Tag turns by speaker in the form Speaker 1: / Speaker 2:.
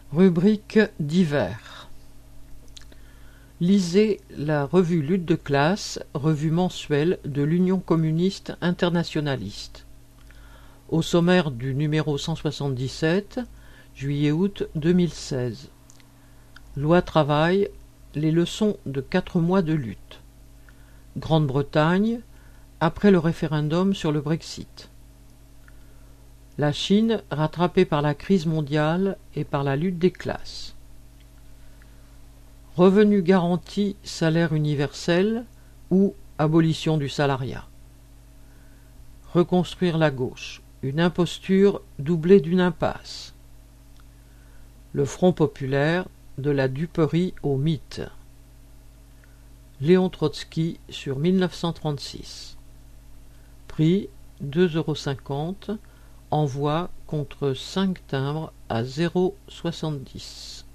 Speaker 1: Rubrique divers. Lisez la revue Lutte de classe, revue mensuelle de l'Union communiste internationaliste. Au sommaire du numéro 177, juillet-août 2016. Loi travail, les leçons de 4 mois de lutte. Grande-Bretagne, après le référendum sur le Brexit. La Chine rattrapée par la crise mondiale et par la lutte des classes. Revenu garanti, salaire universel ou abolition du salariat. Reconstruire la gauche, une imposture doublée d'une impasse. Le Front populaire, de la duperie au mythe. Léon Trotsky sur 1936. Prix 2,50 €. Envoi contre 5 timbres à 0,70 €.